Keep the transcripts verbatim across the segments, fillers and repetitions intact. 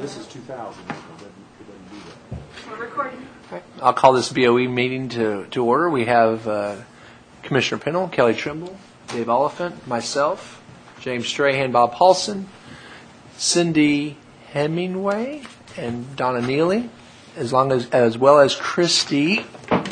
this is two thousand, it doesn't, it doesn't do that. We're recording. Okay. I'll call this B O E meeting to, to order. We have uh, Commissioner Pennell, Kelly Trimble, Dave Oliphant, myself, James Strahan, Bob Paulson, Cindy Hemingway, and Donna Neely, as long as as well as Christy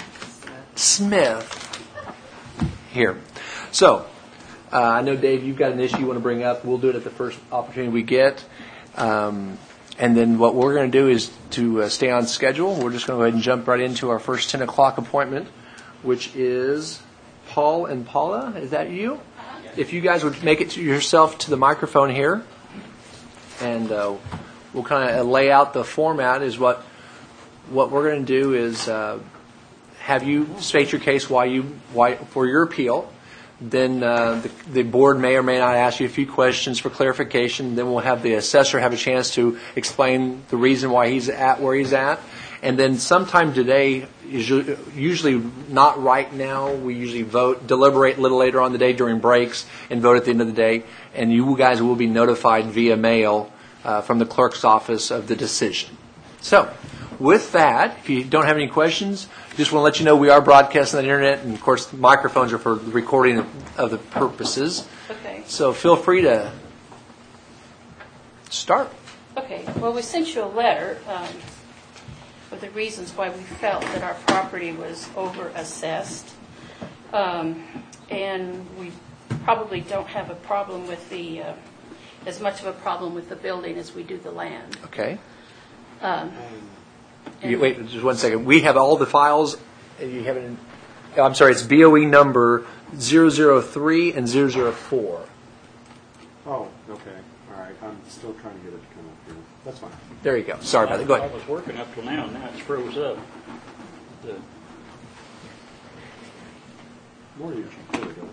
Smith here. So, uh, I know, Dave, you've got an issue you want to bring up. We'll do it at the first opportunity we get. Um, and then what we're going to do is to uh, stay on schedule. We're just going to go ahead and jump right into our first ten o'clock appointment, which is Paul and Paula. Is that you? If you guys would make it to yourself to the microphone here, and uh, we'll kind of lay out the format. Is what what we're going to do is uh, have you state your case why you why for your appeal. Then uh, the, the board may or may not ask you a few questions for clarification. Then we'll have the assessor have a chance to explain the reason why he's at where he's at. And then sometime today, usually not right now, we usually vote, deliberate a little later on the day during breaks, and vote at the end of the day. And you guys will be notified via mail uh, from the clerk's office of the decision. So, with that, if you don't have any questions, just want to let you know we are broadcasting on the internet, and of course, the microphones are for the recording of, of the purposes. Okay. So feel free to start. Okay. Well, we sent you a letter um, with the reasons why we felt that our property was over-assessed. Um, and we probably don't have a problem with the, uh, as much of a problem with the building as we do the land. Okay. Um, You, wait, just one second. We have all the files. You have it in, I'm sorry, it's B O E number zero zero three and zero zero four. Oh, okay. All right. I'm still trying to get it to come up here. That's fine. There you go. Sorry about that. Go ahead. I was working up till now, and now it's froze up. The, More usually. There we go.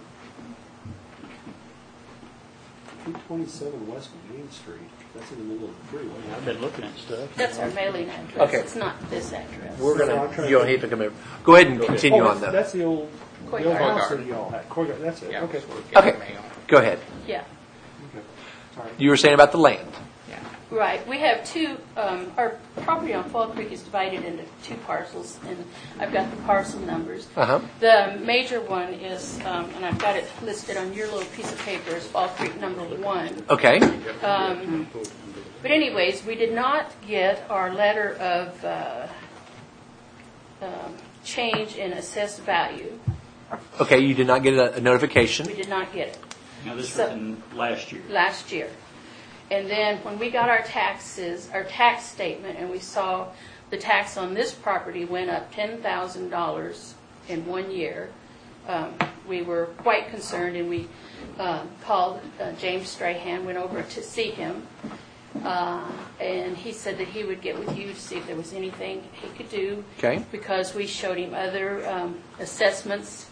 two twenty-seven West Main Street. That's in the middle of the freeway. I've been looking at stuff. that's our mailing address. Okay. It's not this address. We're No, I'm going trying to, you don't to- have to come in. Go ahead and Go ahead. continue oh, on, that's, though. that's the old, the old Courtyard. house that y'all had. Courtyard. That's it. Yeah, Okay. Okay. Go ahead. Yeah. Okay. Sorry. You were saying about the land. Right. We have two, um, our property on Fall Creek is divided into two parcels, and I've got the parcel numbers. Uh-huh. The major one is, um, and I've got it listed on your little piece of paper, is Fall Creek number one. Okay. Um, but anyways, we did not get our letter of uh, um, change in assessed value. Okay, you did not get a, a We notification. did not get it Now, this So- was in last year. last year. And then when we got our taxes, our tax statement, and we saw the tax on this property went up ten thousand dollars in one year, um, we were quite concerned, and we uh, called uh, James Strahan, went over to see him, uh, and he said that he would get with you to see if there was anything he could do. Okay. Because we showed him other um, assessments.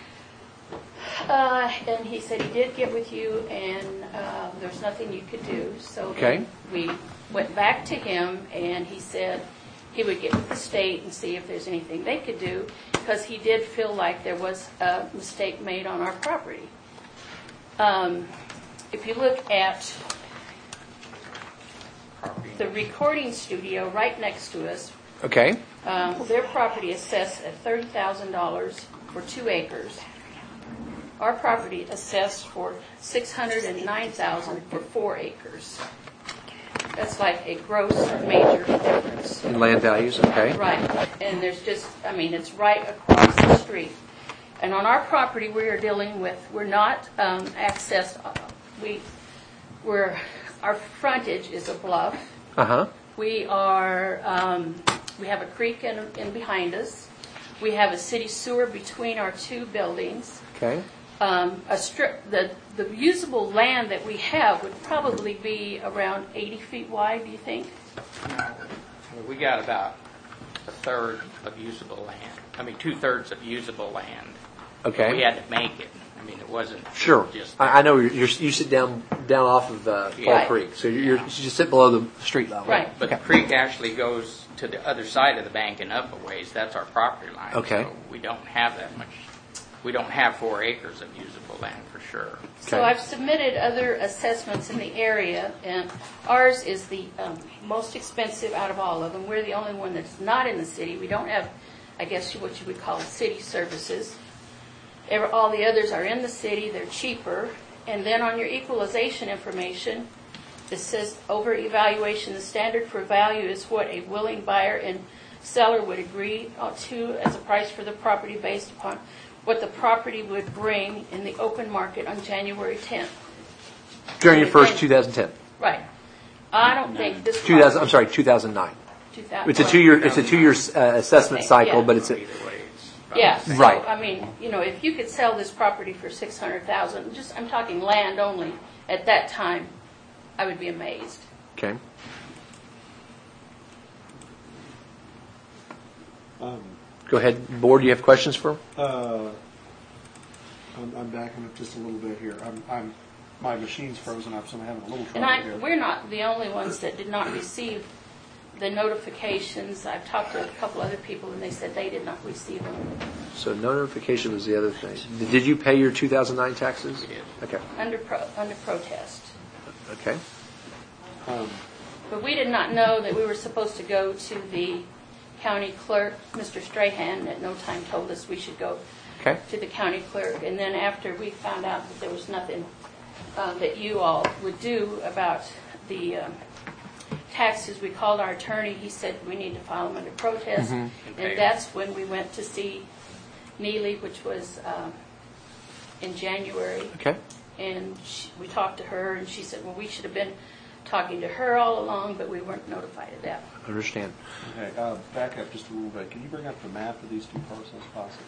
Uh, and he said he did get with you, and uh, there's nothing you could do. So Okay. we went back to him, and he said he would get with the state and see if there's anything they could do, because he did feel like there was a mistake made on our property. Um, if you look at the recording studio right next to us, Okay. um, their property assessed at thirty thousand dollars for two acres. Our property assessed for six hundred nine thousand dollars for four acres. That's like a gross major difference. In land values. Okay. Right. And there's just, I mean, it's right across the street. And on our property, we are dealing with, we're not um, accessed, uh, we, we're, our frontage is a bluff. Uh-huh. We are, um, we have a creek in, in behind us. We have a city sewer between our two buildings. Okay. Um, a strip, the, the usable land that we have would probably be around eighty feet wide, do you think? We got about a third of usable land. I mean, two-thirds of usable land. Okay. We had to make it. I mean, it wasn't Sure. just... I, I know you're, you're, you sit down down off of uh, Fall Yeah. Creek, so you're, you're you just sit below the street level. Right. But the creek actually goes to the other side of the bank and up a ways. That's our property line. Okay. So we don't have that much we don't have four acres of usable land for sure. So Okay. I've submitted other assessments in the area, and ours is the um, most expensive out of all of them. We're the only one that's not in the city. We don't have, I guess, what you would call city services. Ever- All the others are in the city. They're cheaper. And then on your equalization information, it says over evaluation, the standard for value is what a willing buyer and seller would agree to as a price for the property based upon what the property would bring in the open market on January tenth. January first, two thousand ten. Right. I don't think this. two thousand, I'm sorry, two thousand nine. two thousand It's a two-year, it's a two-year uh, assessment Okay, cycle, yeah. but it's a, Either way, it's about Yeah, the same. so, Right. I mean, you know, if you could sell this property for six hundred thousand dollars, just, I'm talking land only, at that time, I would be amazed. okay. Um, Go ahead, board, do you have questions for him? uh, I'm, I'm backing up just a little bit here. I'm, I'm, my machine's frozen up, so I'm having a little And trouble I, here. we're not the only ones that did not receive the notifications. I've talked to a couple other people, and they said they did not receive them So notification was the other thing. Did you pay your two thousand nine taxes? We did. Okay, under, pro, under protest. okay. Um, But we did not know that we were supposed to go to the county clerk. Mister Strahan at no time told us we should go Okay. to the county clerk. And then after we found out that there was nothing uh, that you all would do about the um, taxes, we called our attorney. He said we need to file them under protest. Okay. And that's when we went to see Neely, which was um, in January. Okay. And she, we talked to her, and she said, well, we should have been talking to her all along, but we weren't notified of that. Understand. okay, uh, back up just a little bit. Can you bring up the map of these two parcels possibly?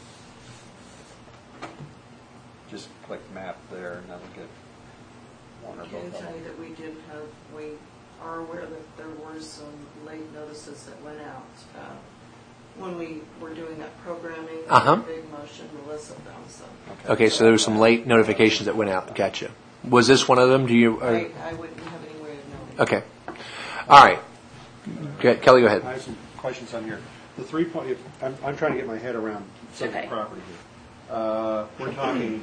Just click map there and that'll get one or I can both of tell them. you that we did have, we are aware that there were some late notices that went out. Uh, When we were doing that programming, Uh-huh. Big Motion, Melissa found some. Okay, so there were some late notifications that went out. Gotcha. Was this one of them? Do you? Uh, I, I wouldn't have any way of knowing. okay. All right. Okay, Kelly, go I ahead. have some questions on here. The three point, if, I'm, I'm trying to get my head around some of Okay. the property here. Uh, we're talking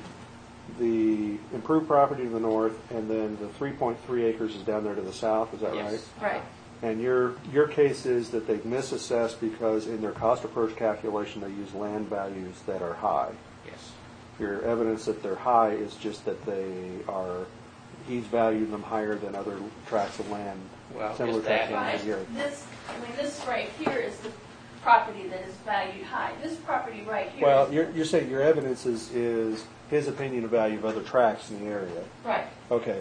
the improved property to the north, and then the three point three acres is down there to the south, is that right? Yes. Right. And your, your case is that they've misassessed because in their cost approach calculation, they use land values that are high. Yes. Your evidence that they're high is just that they are, he's valued them higher than other tracts of land, Well, similar is tracts that- of land Right. here. This, I mean, this right here is the property that is valued high. This property right here. Well, is- you're, you're saying your evidence is, is his opinion of value of other tracts in the area. Right. Okay.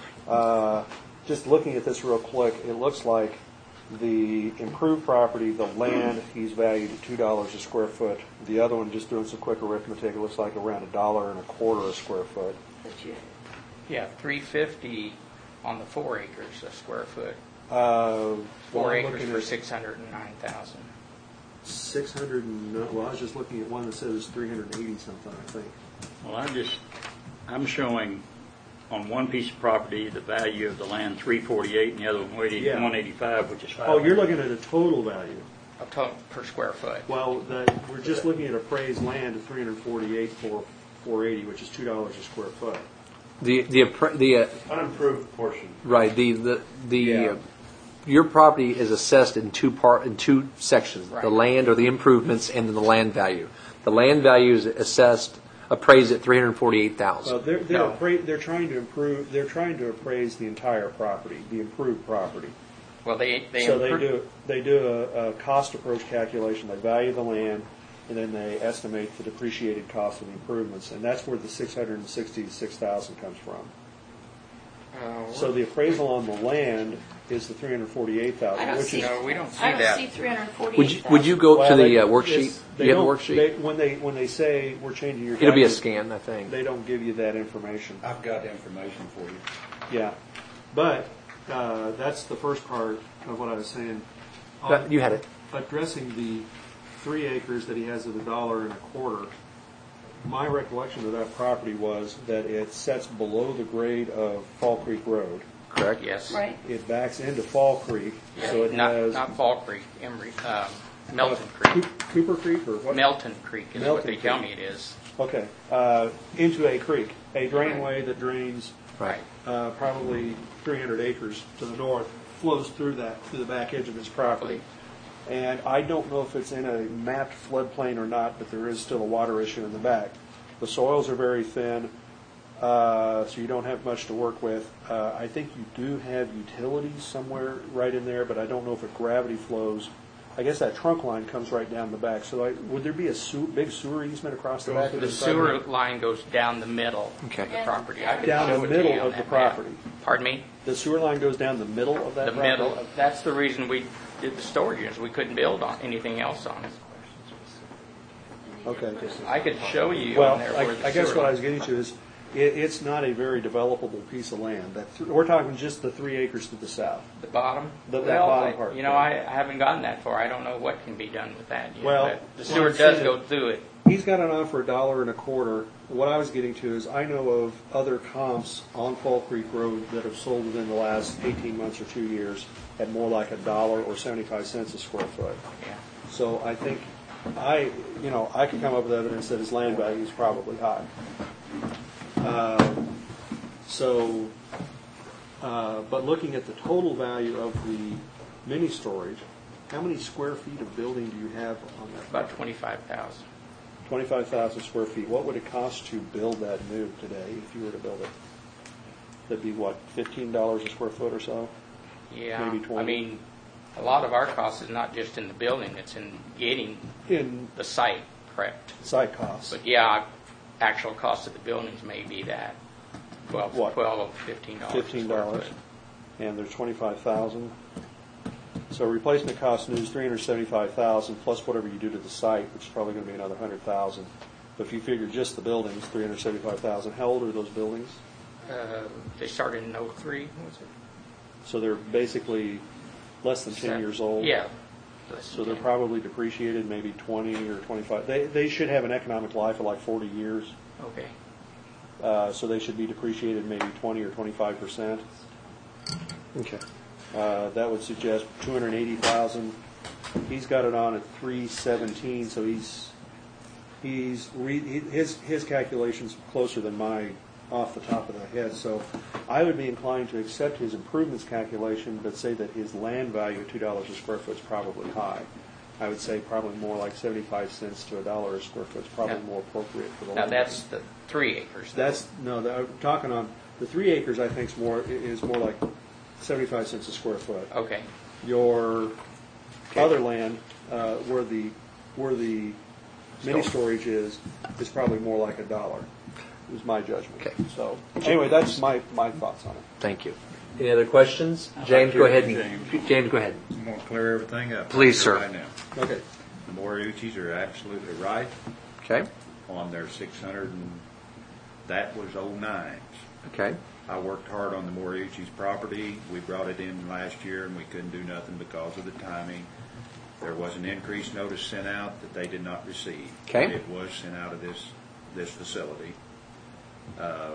Uh, Just looking at this real quick, it looks like the improved property, the land, he's valued at two dollars a square foot. The other one, just doing some quick arithmetic, it looks like around a dollar and a quarter a square foot. That you, Yeah, three fifty on the four acres a square foot. Uh, Four well, I'm acres looking for at six hundred and nine thousand. six hundred and, well, I was just looking at one that says three hundred and eighty something, I think. Well, I'm just, I'm showing on one piece of property, the value of the land three forty-eight, and the other one Yeah. one eighty-five, which is five. Oh, you're looking at a total value. A total per square foot. Well, the, we're just looking at appraised land at three hundred and forty-eight for four eighty, which is two dollars a square foot. The the appra- the uh, Unimproved portion. right the the the Yeah. uh, your property is assessed in two part in two sections: the Right. land or the improvements, and then the land value. The land value is assessed appraised at three hundred forty-eight Well, thousand. they're, they're, No. appra- they're trying to improve, they're trying to appraise the entire property, the improved property. Well, they, they. So they impro- do, they do a, a cost approach calculation, they value the land, and then they estimate the depreciated cost of the improvements, and that's where the six hundred and sixty-six thousand comes from. Uh, So the appraisal on the land is the three hundred forty-eight I thousand, don't which see. is. No, we don't see I don't that. see three hundred forty-eight Would you would you go Well, to the they- uh, worksheet? it's- they You have a don't- worksheet? they- When they, when they say we're changing your. It'll be a values, scan, I think. They don't give you that information. I've got information for you. Yeah, but uh, that's the first part of what I was saying. Uh, you had it. Addressing the three acres that he has at a dollar and a quarter, my recollection of that property was that it sets below the grade of Fall Creek Road. Correct. Yes. Right. It backs into Fall Creek, so it Not, has. not Fall Creek, Emery, um, Melton uh, Creek. Coop- Cooper Creek or what? Melton Creek is what Melton they tell Creek. me it is. Okay, uh, into a creek, a drainway that drains Right. uh, probably three hundred acres to the north, flows through that, through the back edge of his property. And I don't know if it's in a mapped floodplain or not, but there is still a water issue in the back. The soils are very thin, uh, so you don't have much to work with. Uh, I think you do have utilities somewhere right in there, but I don't know if it gravity flows. I guess that trunk line comes right down the back. So I, would there be a sew, big sewer easement across the back of The this sewer property? line goes down the middle Okay. of the property. I can Down show the it to you middle on of the that map. property. Pardon me? The sewer line goes down the middle of that The property? middle. That's the reason we did the storage units. We couldn't build on anything else on it. Okay. I could show you Well, on there I, where the I guess sewer what I line- was getting to is, it, it's not a very developable piece of land. That th- we're talking just the three acres to the south. The bottom? The- that Well, bottom I- part. You know, I I haven't gotten that far. I don't know what can be done with that yet. Well, but the what sewer I'm does saying- go through it. He's got it on for a dollar and a quarter. What I was getting to is, I know of other comps on Fall Creek Road that have sold within the last eighteen months or two years at more like a dollar or seventy-five cents a square foot. Yeah. So I think, I, you know, I could come up with evidence that his land value is probably high. Um, So, uh, but looking at the total value of the mini storage, how many square feet of building do you have on that? About twenty-five thousand. Twenty-five thousand square feet. What would it cost to build that new today if you were to build it? That'd be what, fifteen dollars a square foot or so? Yeah. Maybe twenty. I mean, a lot of our cost is not just in the building, it's in getting In the site prepped. site costs. But yeah, actual cost of the buildings may be that, twelve, What? twelve, fifteen dollars. Fifteen dollars. And there's twenty-five thousand. So replacement cost new is three hundred seventy-five thousand plus whatever you do to the site, which is probably gonna be another hundred thousand. But if you figure just the buildings, three hundred seventy-five thousand, how old are those buildings? Uh, they started in oh three, was it? So they're basically less than ten Seven. years old? Yeah. less So than they're ten. probably depreciated maybe twenty or twenty-five. They, they should have an economic life of like forty years. Okay. Uh, so they should be depreciated maybe twenty or twenty-five percent. Okay. Uh, that would suggest two hundred eighty thousand. He's got it on at three seventeen, so he's, he's, re- he- his, his calculation's closer than mine off the top of the head. So I would be inclined to accept his improvements calculation, but say that his land value of two dollars a square foot is probably high. I would say probably more like seventy-five cents to a dollar a square foot is probably Now- more appropriate for the Now, land. that's the three acres. though. That's, no, that- I'm talking on, the three acres I think is more, is more like seventy-five cents a square foot. Okay. Your other land, uh, where the, where the mini Storage. storage is, is probably more like a dollar, is my judgment. Okay. So, anyway, that's my, my thoughts on it. Thank you. Any other questions? I'd James, like to go hear ahead. from and- James, go ahead. I'm going to clear everything up. Please, here sir. Right now. Okay. The Moriuchis are absolutely right Okay. on their six hundred, and that was oh nines. Okay. I worked hard on the Moriuchis property. We brought it in last year, and we couldn't do nothing because of the timing. There was an increased notice sent out that they did not receive. Okay. And it was sent out of this, this facility. Uh,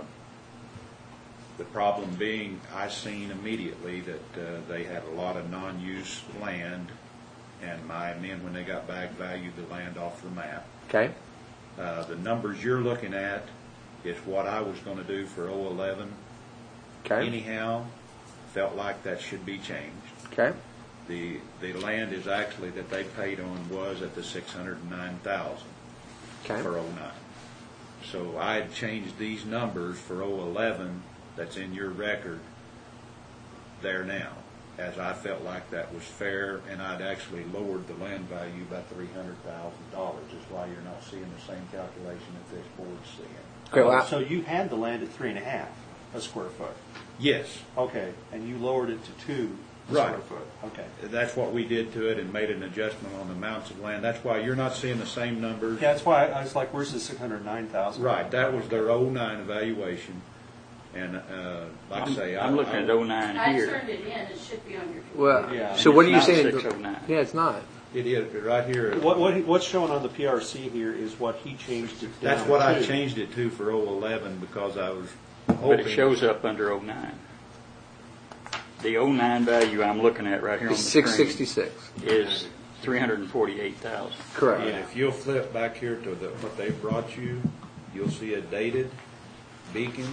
The problem being, I seen immediately that uh, they had a lot of non-use land, and my men, when they got back, valued the land off the map. Okay. Uh, The numbers you're looking at is what I was going to do for oh eleven. Okay. Anyhow, felt like that should be changed. Okay. The, the land is actually, that they paid on was at the six hundred nine thousand Okay. for oh nine. So I had changed these numbers for oh eleven, that's in your record, there now, as I felt like that was fair, and I'd actually lowered the land value by three hundred thousand dollars, is why you're not seeing the same calculation that this board's seeing. Okay, well, I- So you had the land at three and a half a square foot. Yes, Okay, and you lowered it to two a Right. square foot. Okay. that's what we did to it and made an adjustment on the amounts of land. That's why you're not seeing the same numbers. Yeah, that's why I was like, where's the six hundred nine thousand? Right, that was their oh nine evaluation, and, uh, like I I'm say, I. I'm looking at oh nine I here. turned it in, it should be on your computer. Well, Yeah. so what are you It's not saying? six oh nine. Yeah, it's not. It is, right here. What, what, he- what's shown on the P R C here is what he changed it down That's what I to. changed it to for oh eleven, because I was But hoping. it shows up under oh nine. The oh nine value I'm looking at right here on the It's screen six sixty-six. is three hundred forty-eight thousand. And Correct. if you'll flip back here to the, what they brought you, you'll see a dated Beacon,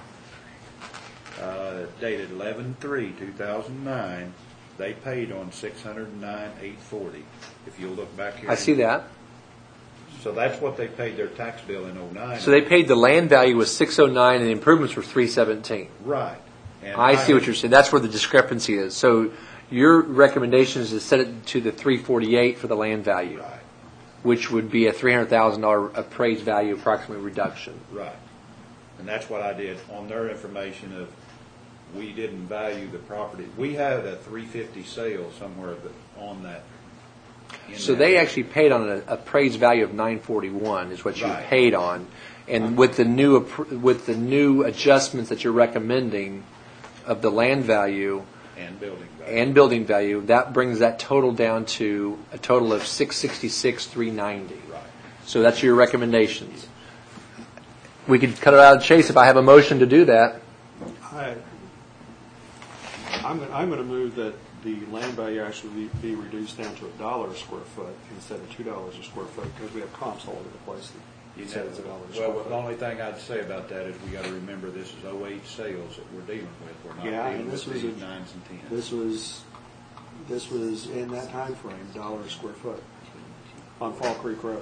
uh, dated eleven three two thousand nine. They paid on six hundred nine eight forty. If you'll look back here. I see that. So that's what they paid their tax bill in oh nine. So they paid the land value was six oh nine and the improvements were three seventeen. Right. And I see what you're saying. That's where the discrepancy is. So your recommendation is to set it to the three forty-eight for the land value, Right, which would be a three hundred thousand dollars appraised value approximate reduction. right. And that's what I did on their information of, we didn't value the property. We had a three fifty sale somewhere that- on that. in So that- they actually paid on an appraised value of nine forty-one is what you Right. paid on. And with the new, appr- with the new adjustments that you're recommending of the land value And building value. and building value, that brings that total down to a total of six sixty-six three ninety. Right. So that's your recommendations. We could cut it out of Chase if I have a motion to do that. I, I'm, I'm going to move that the land value actually be, be reduced down to a dollar a square foot instead of two dollars a square foot, because we have comps all over the place. You Said know, it's a dollar a well, square the foot. only thing I'd say about that is we got to remember this is oh eight sales that we're dealing with. We're not Yeah, dealing and this with was these a- nines and tens. This was, this was in that time frame, dollar a square foot on Fall Creek Road.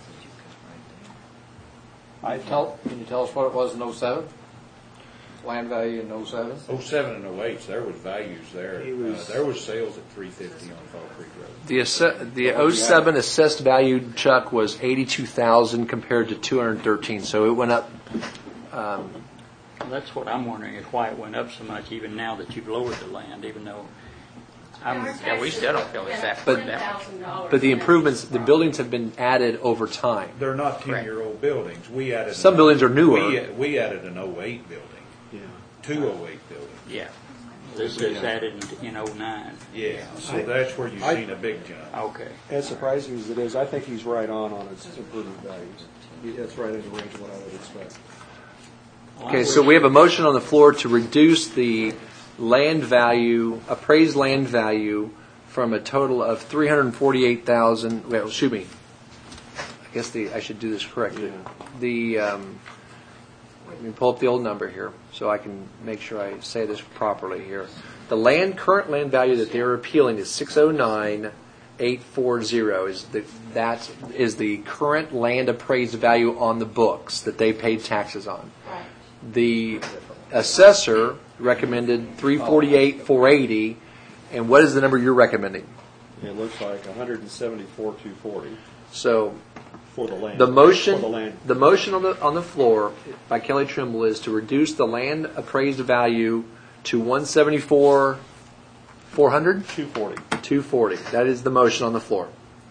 I tell, can you tell us what it was in oh seven? Land value in oh seven? Oh seven and oh eight, there was values there. He was- Uh, there was sales at three fifty on Fall Creek Road. The asse- the oh seven assessed value, Chuck, was eighty-two thousand compared to two hundred thirteen, so it went up. Um, That's what I'm wondering, is why it went up so much even now that you've lowered the land, even though I'm, Yeah, we still don't feel it's that- But- Ten thousand dollars. but the improvements, the buildings have been added over time. They're not Correct. ten-year-old buildings. We added. Some buildings are newer. We, we added an oh eight building, Yeah. two oh eight buildings. yeah. This is added in, in oh nine. Yeah, so that's where you've I- seen a big jump. Okay. As surprising as it is, I think he's right on on its improvement values. He- That's right in the range of what I would expect. Okay, so we have a motion on the floor to reduce the land value, appraised land value, from a total of three hundred forty-eight thousand. Well, excuse me. I guess the I should do this correctly. Yeah. The um, let me pull up the old number here so I can make sure I say this properly here. The land current land value that they're appealing is six oh nine eight four zero. Is the that is the current land appraised value on the books that they paid taxes on. Right. The assessor recommended three forty-eight four eighty, and what is the number you're recommending? It looks like one hundred seventy-four two forty So for the land. the motion, For the land. the motion on the on the floor by Kelly Trimble is to reduce the land appraised value to one seventy-four four hundred two forty. two forty. That is the motion on the floor.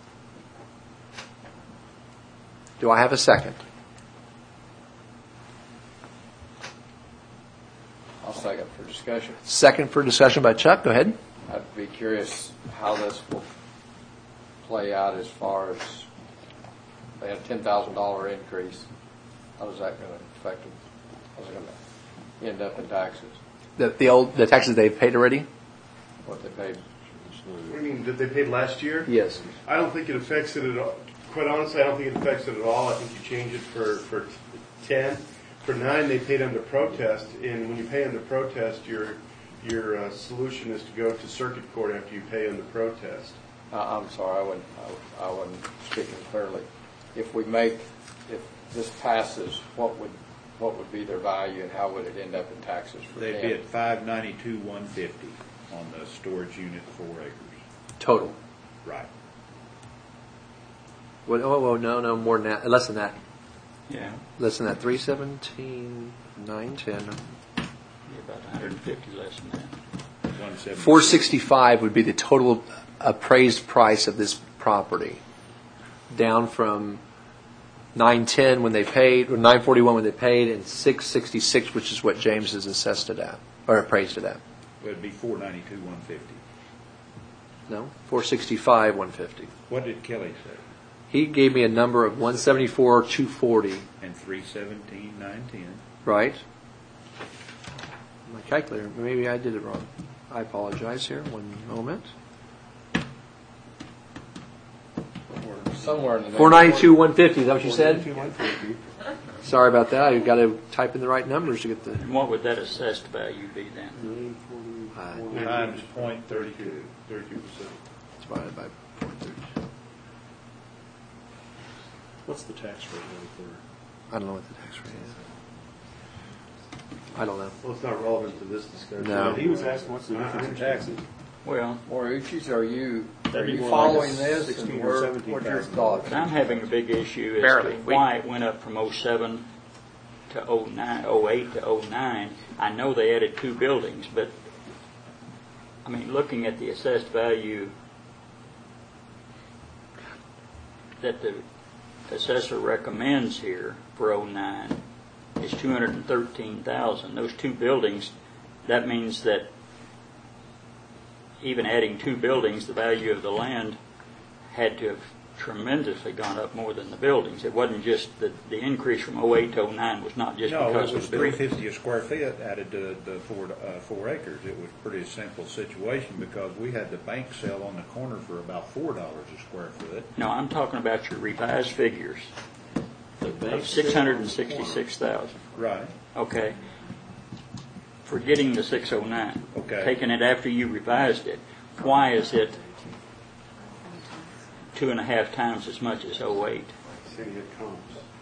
Do I have a second? I'll second for discussion. Second for discussion by Chuck. Go ahead. I'd be curious how this will play out as far as they have ten thousand dollar increase. How is that going to affect them? How's it going to end up in taxes? The the old the taxes they've paid already. What they paid? What do you mean, did they pay last year? Yes. I don't think it affects it at all. Quite honestly, I don't think it affects it at all. I think you change it for, for ten. For nine, they paid under protest, and when you pay under protest, your your uh, solution is to go to circuit court after you pay under protest. Uh, I'm sorry, I wasn't, I, I wasn't speaking clearly. If we make, if this passes, what would, what would be their value and how would it end up in taxes for They'd them? be at five ninety-two one fifty on the storage unit, four acres. Total. Right. Well, oh, well, no, no, more than that. Less than that. Yeah. Less than that. three seventeen, nine ten. Be about one hundred fifty less than that. one seventy. four sixty-five would be the total appraised price of this property, down from nine ten when they paid, or nine forty-one when they paid, and six sixty-six, which is what James is assessed it at, or appraised it at. It'd be four ninety-two one fifty. No, four sixty-five one fifty. What did Kelly say? He gave me a number of one seventy-four two forty. And three seventeen nine ten. Right. My calculator, maybe I did it wrong. I apologize here. One moment. Somewhere in the four ninety-two one fifty, is that what you said? four ninety-two one fifty. Sorry about that. I got to type in the right numbers to get the. And what would that assessed value be then? Uh, Times point thirty-two. Thirty-two, thirty-two percent. divided by point thirty. What's the tax rate really for? I don't know what the tax rate is. I don't know. Well, it's not relevant to this discussion. No. He was asking what's the difference in taxes. Well, Maurice, are you, are That'd be you more following like this? sixteen And or where- seventeen What's your thousand. thoughts? but I'm having a big issue as Barely. to why it went up from oh seven to oh nine, oh eight to oh nine. I know they added two buildings, but, I mean, looking at the assessed value that the assessor recommends here for oh nine is two hundred thirteen thousand. Those two buildings, that means that even adding two buildings, the value of the land had to have tremendously gone up more than the buildings. It wasn't just the, the increase from oh eight to oh nine was not just No, because it was of the three buildings. fifty a square feet added to the four, uh, four acres. It was a pretty simple situation because we had the bank sell on the corner for about four dollars a square foot. No, I'm talking about your revised figures of six hundred sixty-six thousand. Right. Okay. Forgetting the six oh nine. Okay. Taking it after you revised it, why is it two and a half times as much as oh eight? City it comes,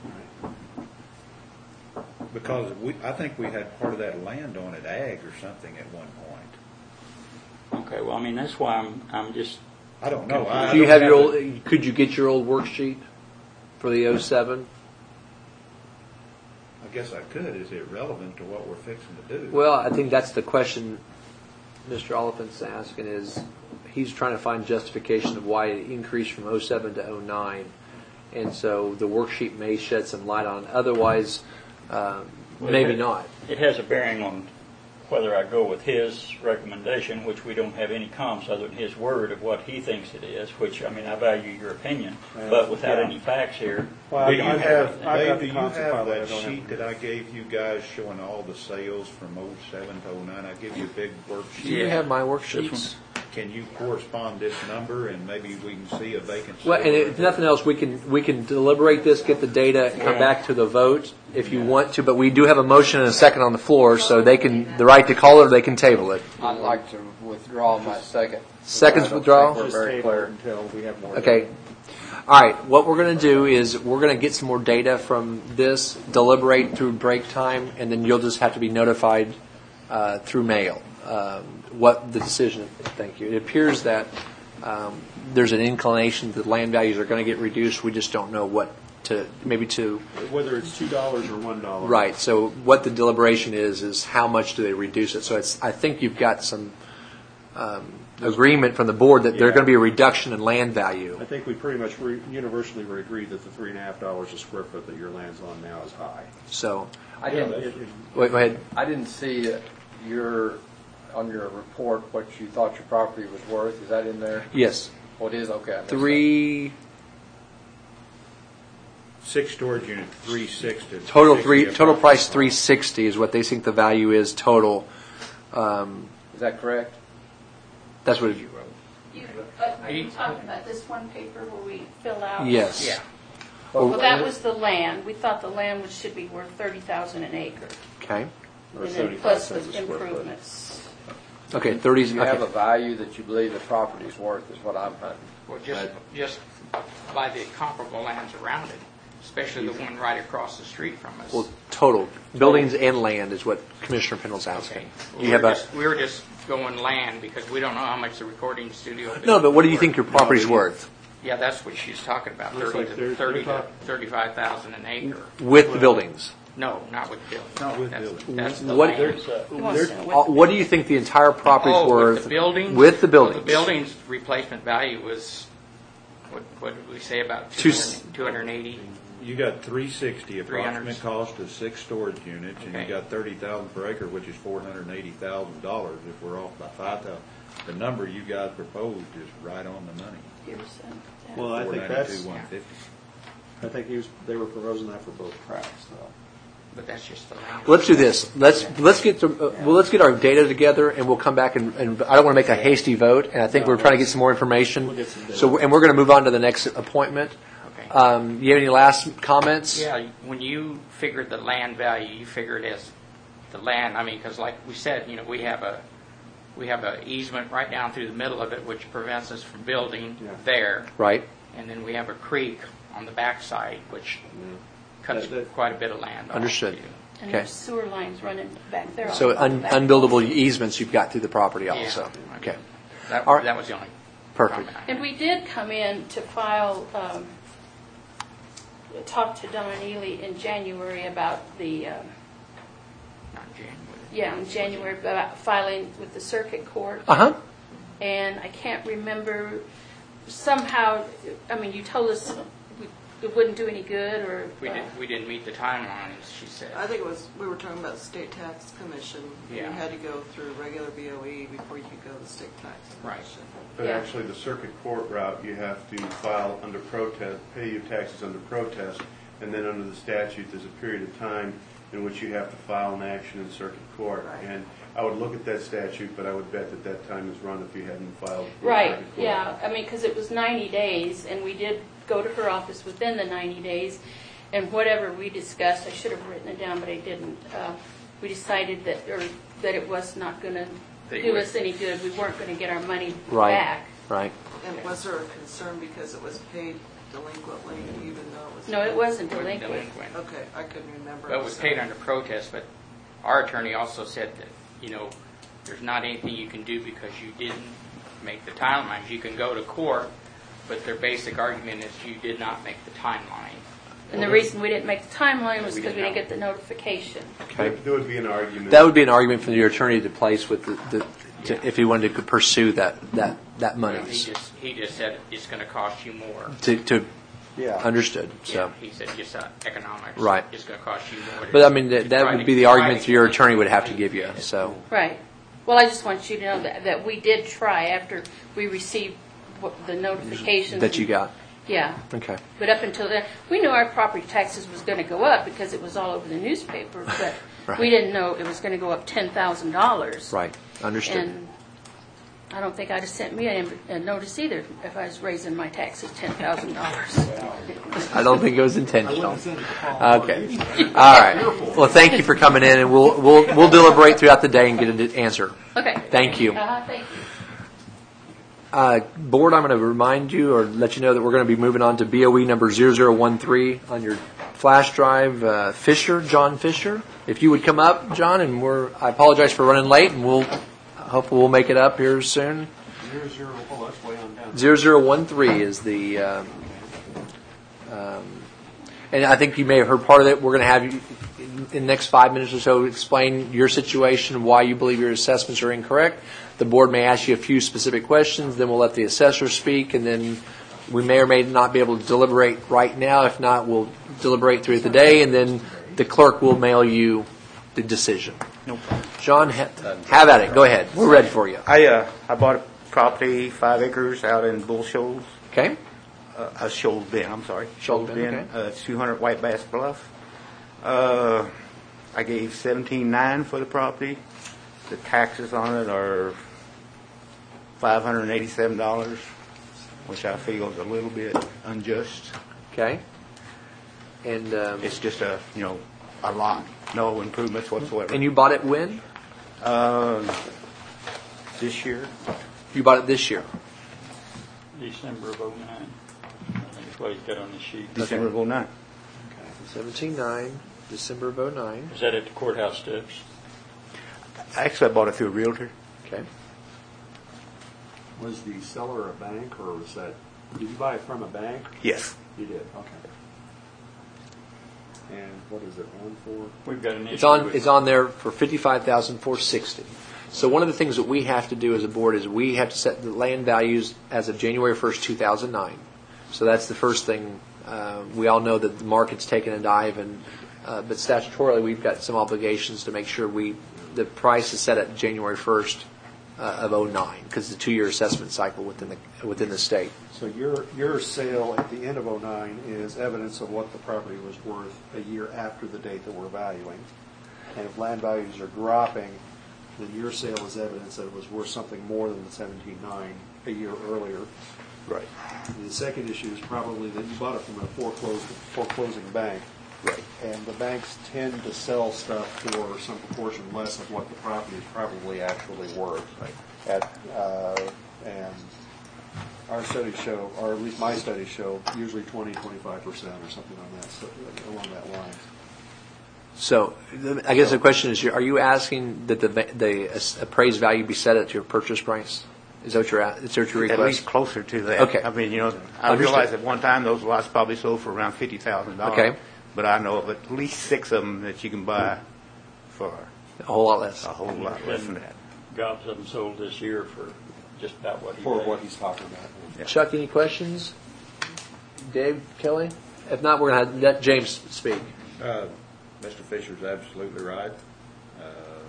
right? Because we, I think we had part of that land on it ag or something at one point. Okay, well, I mean, that's why I'm, I'm just, I don't know. I Do you don't have your old? it. Could you get your old worksheet for the oh seven? I guess I could. Is it relevant to what we're fixing to do? Well, I think that's the question Mister Oliphant's asking is he's trying to find justification of why it increased from oh seven to oh nine. And so the worksheet may shed some light on it. Otherwise, um, maybe not. it has a bearing on whether I go with his recommendation, which we don't have any comps other than his word of what he thinks it is, which, I mean, I value your opinion, but without yeah. any facts here, Well, we I- don't I have have- anything. I've Dave, got do the you concept have file, but I that don't have sheet the- that I gave you guys showing all the sales from oh seven to oh nine? I give you a big worksheet. Do you Yeah. have my This worksheets? Can you correspond this number and maybe we can see a vacant Well, and sale? if nothing else, we can we can deliberate this, get the data, and come back to the vote if you want to. But we do have a motion and a second on the floor, so they can the right to call it or they can table it. I'd like to withdraw my second. Second's I don't withdrawal? think We're Just very table it clear. until we have more. Okay. All right. What we're going to do is we're going to get some more data from this, deliberate through break time, and then you'll just have to be notified uh, through mail um, what the decision. Thank you. It appears that um, there's an inclination that land values are going to get reduced. We just don't know what to maybe to Whether it's two dollars or one dollar. right. So what the deliberation is is how much do they reduce it? So it's I think you've got some um, agreement from the board that there's Yeah. going to be a reduction in land value. I think we pretty much re- universally would agree that the three and a half dollars a square foot that your land's on now is high. So I didn't, wait, go ahead. I didn't see your, on your report, what you thought your property was worth. Is that in there? Yes. Oh, it is? Okay. I missed that. Three Six storage unit, three sixty. total three total price three sixty is what they think the value is total. Um, Is that correct? that's what. It, You, uh, are you talking about this one paper where we fill out? yes. Yeah. Well, that was the land. We thought the land was- should be worth thirty thousand an acre. Okay. Or And then seventy-five plus cents a the square foot. improvements. Okay. Thirty. Do you have a Okay. value that you believe the property's worth is what I'm hunting? Well, just, just by the comparable lands around it, especially the one right across the street from us. Well, total buildings and land is what Commissioner Pendle's asking. Okay. You We have were a just- We were just going land because we don't know how much the recording studio. no, but what do you worth. think your property's worth Yeah, that's what she's talking about, Looks thirty like to, they're- thirty they're to talk- thirty-five thousand an acre. with the buildings? No, not with buildings. Not with That's- buildings. That's the What- land. He wants to know Uh, what- What do you think the entire property's Oh, worth with the buildings? with the Well, buildings? the building's replacement value was, what, what did we say, about Two two s- hundred, two hundred and eighty? You got three sixty three hundred. approximate cost of six storage units, and you Okay. got thirty thousand per acre, which is four hundred and eighty thousand dollars. If we're off by five thousand, the number you guys proposed is right on the money. Here's, uh, that. Well, I think that's, one fifty. I think he was, they were proposing that for both tracks, though. But that's just the land. Let's do this. Let's let's get the, uh, well. Let's get our data together, and we'll come back and, and I don't want to make a hasty vote. And I think we're trying to get some more information. We'll get some data. So and we're going to move on to the next appointment. Okay. Um, you have any last comments? Yeah, when you figured the land value, you figured as the land, I mean, because like we said, you know, we have a, we have a easement right down through the middle of it, which prevents us from building Yeah. there. Right. And then we have a creek on the backside, which cuts That- that- quite a bit of land off. Understood. And Okay. there's sewer lines running back there. So on the un- back. unbuildable easements you've got through the property Yeah. also. Okay. That, All right. that was the only Perfect. comment I had. And we did come in to file, um, talk to Don Ely in January about the, um, Not in January. yeah, in January about filing with the circuit court. Uh huh. And I can't remember, somehow, I mean, you told us we- it wouldn't do any good, or... We uh, didn't, we didn't meet the timelines, she said. I think it was, we were talking about the state tax commission. Yeah. You had to go through regular B O E before you could go to the state tax Right. commission. But Yeah. actually, the circuit court route, you have to file under protest, pay your taxes under protest, and then under the statute, there's a period of time in which you have to file an action in circuit court. Right. And I would look at that statute, but I would bet that that time is run if you hadn't filed. with Right, circuit court. yeah, I mean, because it was ninety days, and we did go to her office within the ninety days, and whatever we discussed, I should have written it down, but I didn't, uh, we decided that, or that it was not going to They do would- us any good, we weren't going to get our money Right. back. Right. And was there a concern because it was paid delinquently, even though it was? No, it wasn't Wasn't delinquent. delinquent. Okay, I couldn't remember. But it was paid under protest, but our attorney also said that, you know, there's not anything you can do because you didn't make the timelines. You can go to court, but their basic argument is you did not make the timeline. And the reason we didn't make the timeline was We because we didn't didn't get the notification. Okay. There would be an argument. That would be an argument for your attorney to place with the, the to, if he wanted to pursue that that that money. He just, he just said it's going to cost you more. To, to Yeah. understood. So. Yeah, he said just uh, economics. Right. It's going to cost you more. to- But I mean, that, to that try would to- be the try argument to your get attorney would have to money. give you. So, Right. Well, I just want you to know that, that we did try after we received what- the notifications. that you got. Yeah. Okay. But up until then, we knew our property taxes was going to go up because it was all over the newspaper, but Right. we didn't know it was going to go up ten thousand dollars. Right. Understood. And I don't think I'd have sent me a, a notice either if I was raising my taxes ten thousand dollars. I don't think it was intentional. Okay. All right. Well, thank you for coming in, and we'll we'll we'll deliberate throughout the day and get an answer. Okay. Thank you. Uh-huh, thank you. Uh, board, I'm going to remind you or let you know that we're going to be moving on to B O E number zero zero one three on your flash drive. Uh, Fisher, John Fisher. If you would come up, John, and we're. I apologize for running late, and we'll hopefully we'll make it up here soon. Zero, zero, oh, that's way on down. Zero zero one three is the. Um, um, and I think you may have heard part of it. We're going to have you in the next five minutes or so explain your situation, why you believe your assessments are incorrect. The board may ask you a few specific questions, then we'll let the assessor speak, and then we may or may not be able to deliberate right now. If not, we'll deliberate through the day, and then the clerk will mail you the decision. No problem. John, ha- have at it. Go ahead. We're ready for you. I uh, I bought a property, five acres out in Bull Shoals, Okay? uh, uh, Shoals Bend, I'm sorry. Shoals Bend, okay. Uh, two hundred White Bass Bluff. Uh, I gave seventeen nine for the property. The taxes on it are five hundred eighty-seven dollars, which I feel is a little bit unjust. Okay. And um, It's just a, you know, a lot, no improvements whatsoever. and you bought it when? Uh, this year, You bought it this year. December of oh nine. I think that's what he's got on the sheet. December of oh nine. seventeen nine, December of oh nine. Is that at the courthouse steps? Actually, I bought it through a realtor. Okay. Was the seller a bank, or was that, did you buy it from a bank? Yes. You did, okay. And what is it on for? We've got an issue It's on, with- it's on there for fifty-five thousand four hundred sixty. So one of the things that we have to do as a board is we have to set the land values as of January first, two thousand nine. So that's the first thing. Uh, we all know that the market's taken a dive, and uh, but statutorily we've got some obligations to make sure we the price is set at January first uh, of oh nine, because it's a two-year assessment cycle within the within the state. So your, your sale at the end of oh nine is evidence of what the property was worth a year after the date that we're valuing. And if land values are dropping, then your sale is evidence that it was worth something more than the seventeen nine a year earlier. Right. The second issue is probably that you bought it from a foreclosed, foreclosing bank. Right. And the banks tend to sell stuff for some proportion less of what the property is probably actually worth. Right. At, uh, and our studies show, or at least my studies show, usually twenty, twenty-five percent or something on that, so, along that line. So the- I guess the question is, are you asking that the va- the appraised value be set at your purchase price? Is that what you're at? Is that what your At request? least closer to that. Okay. I mean, you know, I Understood. realize at one time those lots probably sold for around fifty thousand dollars. Okay. But I know of at least six of them that you can buy for A whole lot less. a whole lot less than that. Jobs of them sold this year for just about what he For paid. what he's talking about. Yeah. Chuck, any questions? Dave, Kelly? If not, we're going to let James speak. Uh, Mister Fisher's absolutely right. Uh,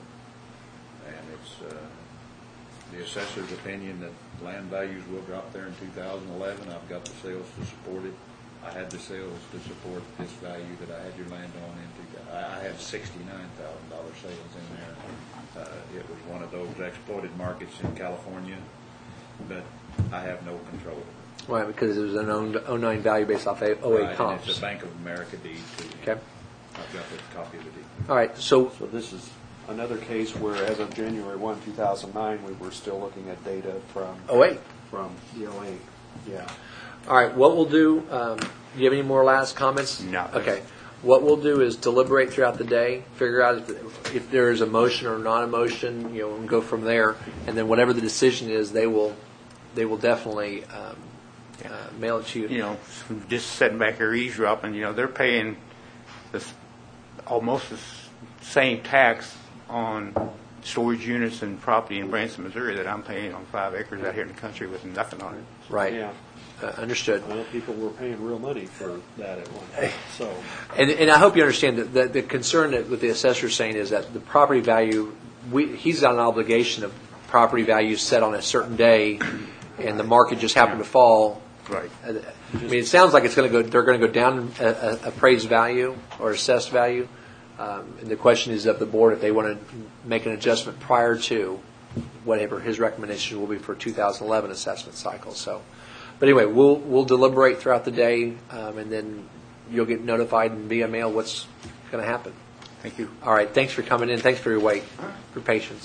And it's uh, the assessor's opinion that land values will drop there in two thousand eleven. I've got the sales to support it. I had the sales to support this value that I had your land on in two thousand. I I had sixty-nine thousand dollars sales in there. Uh, It was one of those exploited markets in California, but I have no control over it. Right, because it was an oh nine value based off oh eight Right, and comps. it's a Bank of America deed, too. Okay. I've got the copy of the deed. All right, so So this is another case where, as of January first, two thousand nine, we were still looking at data from, oh eight. from the oh eight. Yeah. All right, what we'll do, um, do you have any more last comments? No. Okay. What we'll do is deliberate throughout the day, figure out if, if there is a motion or not a motion, you know, and go from there. And then whatever the decision is, they will, they will definitely um, uh, mail it to you. You know, just sitting back here eavesdropping, you know, they're paying this, almost the s- same tax on storage units and property in Branson, Missouri that I'm paying on five acres out here in the country with nothing on it. Right. Yeah. Uh, understood. Well, people were paying real money for that at one time, so. And, and I hope you understand that, that the concern that with the assessor saying is that the property value, we, he's got an obligation of property value set on a certain day, and the market just happened to fall. Right. I mean, it sounds like it's going to go. They're going to go down a, a appraised value or assessed value, um, and the question is of the board if they want to make an adjustment prior to whatever his recommendation will be for two thousand eleven assessment cycle. So, but anyway, we'll we'll deliberate throughout the day, um, and then you'll get notified via mail what's going to happen. Thank you. All right. Thanks for coming in. Thanks for your wait, for patience.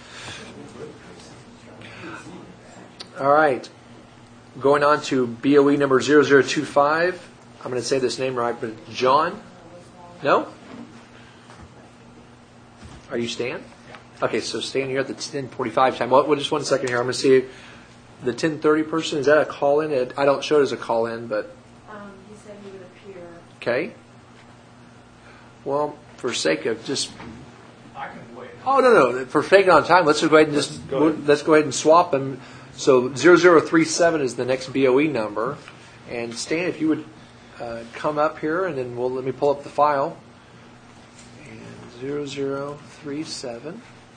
All right. Going on to B O E number zero zero two five. I'm going to say this name right, but John? No? Are you Stan? Okay, so Stan, you're at the ten forty-five time. Well, well, just one second here. I'm going to see the ten thirty person. Is that a call-in? I don't show it as a call-in, but... Um, he said he would appear. Okay. Well, for sake of just... I can wait. Oh, no, no. For sake on time, let's just go ahead and just... Go ahead. Let's go ahead and swap them. So zero zero three seven is the next B O E number. And Stan, if you would uh, come up here, and then we'll let me pull up the file. And zero zero three seven.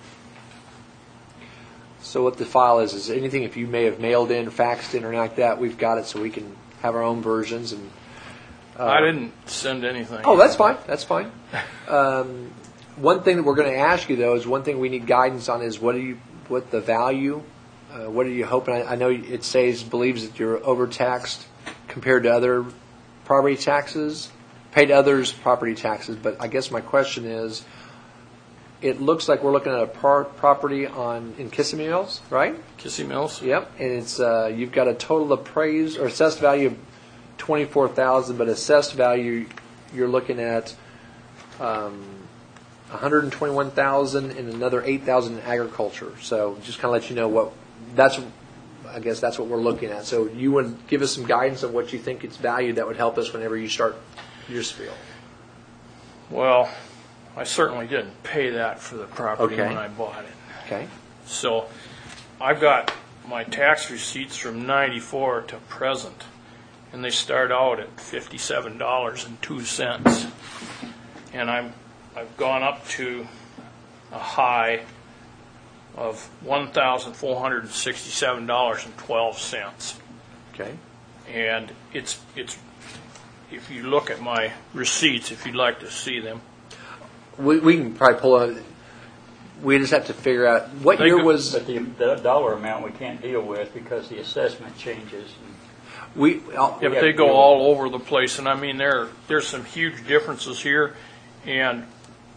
So what the file is, is anything if you may have mailed in, faxed in, or anything like that, we've got it so we can have our own versions. And uh, I didn't send anything. Oh, that's fine. That's fine. Um, one thing that we're going to ask you, though, is one thing we need guidance on is what do you, what the value, uh, what are you hoping? I, I know it says, believes that you're overtaxed compared to other property taxes, paid others property taxes, but I guess my question is, it looks like we're looking at a par- property on in Kissimmee Mills, right? Kissy Mills? Yep, and it's uh, you've got a total appraised or assessed value of twenty-four thousand, but assessed value you're looking at um, one hundred twenty-one thousand and another eight thousand in agriculture. So just kind of let you know what that's. I guess that's what we're looking at. So you would give us some guidance on what you think it's valued. That would help us whenever you start your spiel. Well, I certainly didn't pay that for the property Okay. when I bought it. Okay. So I've got my tax receipts from ninety-four to present, and they start out at fifty-seven dollars and two cents. And I'm, I've gone up to a high of one thousand four hundred sixty-seven dollars and twelve cents. Okay. And it's, it's, if you look at my receipts, if you'd like to see them, We, we can probably pull out. we just have to figure out, what They year could- was, But the, the dollar amount we can't deal with because the assessment changes. we, I'll- Yeah, but they go all over the place, and I mean, there, there's some huge differences here, and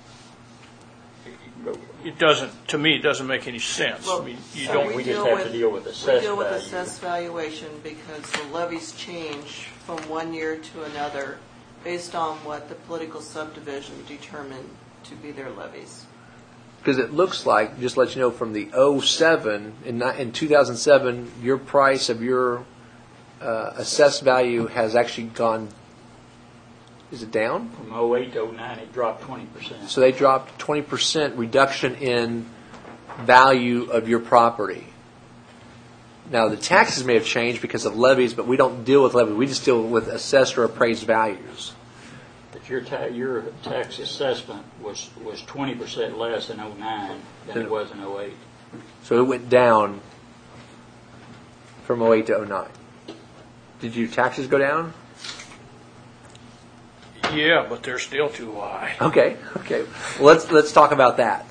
it doesn't, to me, it doesn't make any sense. I Well, mean, you so don't, we we just deal have to with- deal with We assessed deal with value. assessed valuation because the levies change from one year to another based on what the political subdivision determined to be their levies. because it looks like, just to let you know, from the oh seven, in, ni- in two thousand seven, your price of your uh, assessed value has actually gone, is it down? From oh eight to oh nine, it dropped twenty percent. So they dropped twenty percent reduction in value of your property. Now, the taxes may have changed because of levies, but we don't deal with levies. We just deal with assessed or appraised values. But your ta, your tax assessment was, was twenty percent less in oh nine than it was in oh eight. So it went down from oh eight to oh nine. Did your taxes go down? yeah, but they're still too high. Okay, okay. Well, let's let's talk about that.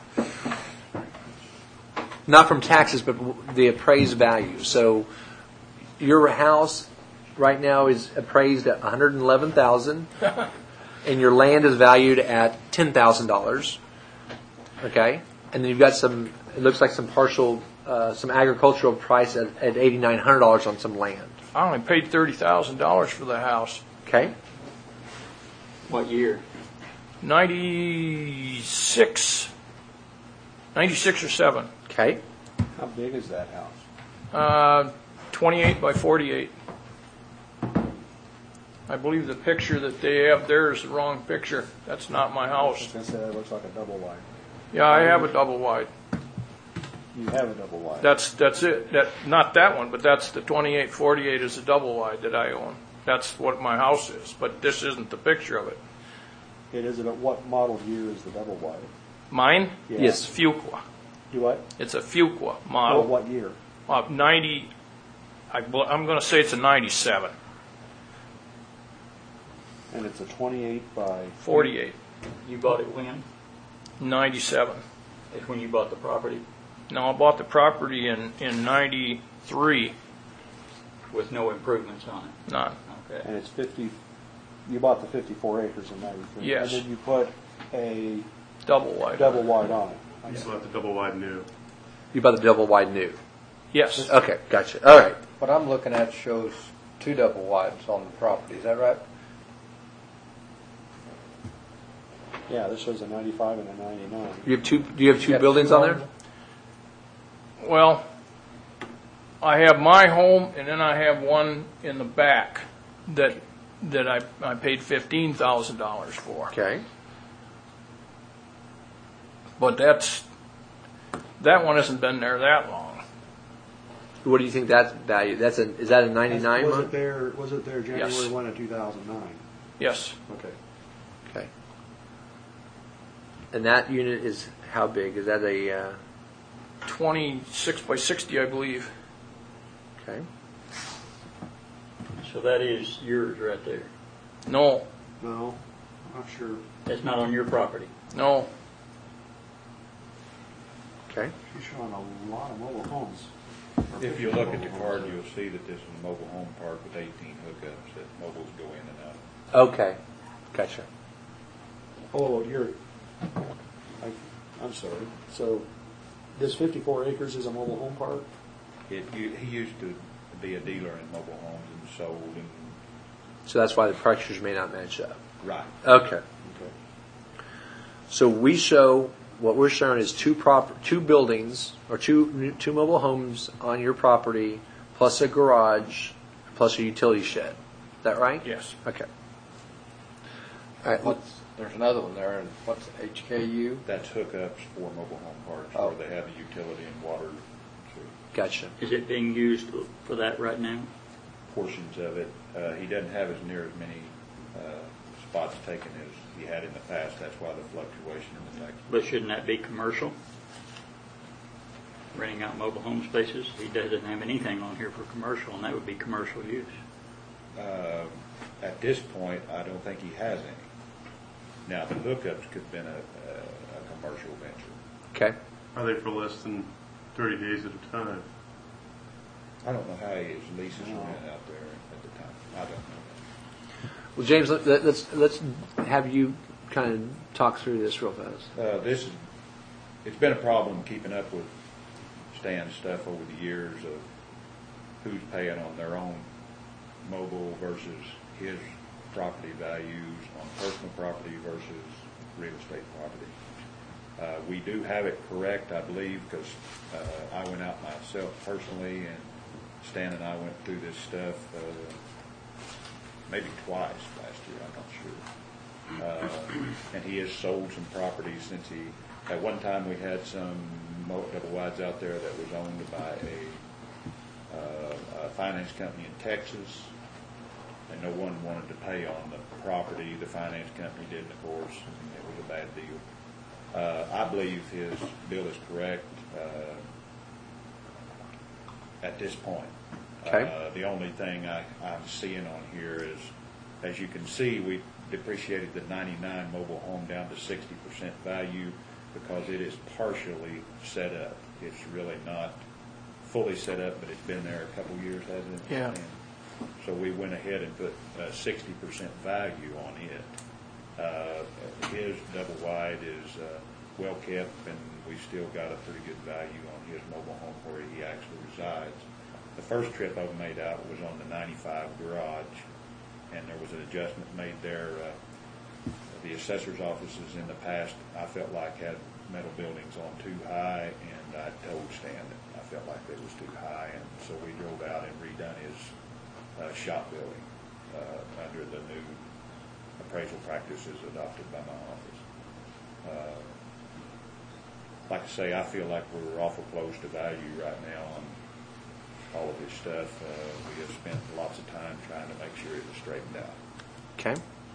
Not from taxes, but w- the appraised value. So your house right now is appraised at one hundred eleven thousand dollars, and your land is valued at ten thousand dollars. Okay, and then you've got some. It looks like some partial, uh, some agricultural price at, at eighty nine hundred dollars on some land. I only paid thirty thousand dollars for the house. Okay, What year? ninety-six, ninety-six or seven. okay. How big is that house? Uh, twenty-eight by forty-eight. I believe the picture that they have there is the wrong picture. That's not my I was house. going to say that looks like a double wide. Yeah, I have a double wide. You have a double wide. That's, that's it. That, not that one, but that's the twenty-eight forty-eight is a double wide that I own. That's what my house is, but this isn't the picture of it. It is, it, what model year is the double wide? Mine? Yeah. It's Fuqua. Do what? It's a Fuqua Oh, model. what year? Uh, ninety, I, bel- I'm gonna say it's a ninety-seven, And it's a twenty-eight by... forty-eight, You bought it when? ninety-seven. It's when you bought the property No, I bought the property in, in ninety-three, with no improvements on it. none. Okay. And it's fifty, you bought the fifty-four acres in ninety-three. Yes. And then you put a Double wide. double wide on it. You still have the double wide new. You bought the double wide new. Yes, Okay, gotcha. All right. What I'm looking at shows two double wides on the property, is that right? Yeah, this shows a ninety-five and a ninety-nine. You have two. Do you have two Yeah, buildings two on there? well, I have my home and then I have one in the back that, that I, I paid fifteen thousand dollars for. Okay. But that's, that one hasn't been there that long. What do you think that value? That's a. Is that a ninety-nine Was it month? there, was it there January Yes. one of two thousand nine? Yes, Okay. Okay. And that unit is how big? Is that a? Uh, twenty-six by sixty, I believe. okay. So that is yours right there. No, No, I'm not sure. That's not on your property. no, Okay. She's showing a lot of mobile homes. If you look at the card, you'll see that this is a mobile home park with eighteen hookups that mobiles go in and out. Okay. Gotcha. Oh, you're, I, I'm sorry. So this fifty-four acres is a mobile home park? It, you- he used to be a dealer in mobile homes and sold and, So that's why the pictures may not match up. right. Okay. Okay. So we show what we're showing is two prop two buildings or two two mobile homes on your property, plus a garage, plus a utility shed. Is that right? yes. Okay. All right. What's, there's another one there, and what's H K U? That's hookups for mobile home parks Oh. where they have the utility and water, so Gotcha. Is it being used for that right now? portions of it. Uh, he doesn't have as near as many uh, spots taken as he had in the past. That's why the fluctuation in the tax. But shouldn't that be commercial? Renting out mobile home spaces? He doesn't have anything on here for commercial, and that would be commercial use. Uh, At this point, I don't think he has any. Now, the hookups could have been a, a, a commercial venture. Okay. Are they for less than thirty days at a time? I don't know how his leases were in out there at the time. I don't know. Well, James, let, let- let's, let's have you kind of talk through this real fast. Uh, this is, it's been a problem keeping up with Stan's stuff over the years of who's paying on their own mobile versus his property values on personal property versus real estate property. Uh, we do have it correct, I believe, because uh, I went out myself personally, and Stan and I went through this stuff uh, maybe twice last year, I'm not sure. Uh, and he has sold some properties since he, at one time we had some mo- double wides out there that was owned by a, uh, a finance company in Texas, and no one wanted to pay on the property. The finance company didn't, of course, and it was a bad deal. Uh, I believe his bill is correct uh, at this point. Okay. Uh, the only thing I, I'm seeing on here is, as you can see, we depreciated the ninety-nine mobile home down to sixty percent value because it is partially set up. It's really not fully set up, but it's been there a couple years, hasn't it? Yeah. And so we went ahead and put uh, sixty percent value on it. Uh, his double wide is uh, well kept, and we've still got a pretty good value on his mobile home where he actually resides. The first trip I made out was on the ninety-five garage, and there was an adjustment made there. Uh, the assessor's offices in the past, I felt like had metal buildings on too high, and I told Stan that I felt like they was too high, and so we drove out and redone his uh, shop building uh, under the new appraisal practices adopted by my office. Uh, like I say, I feel like we're awful close to value right now on all of this stuff. Uh, we have spent lots of time trying to make sure it was straightened out. Okay.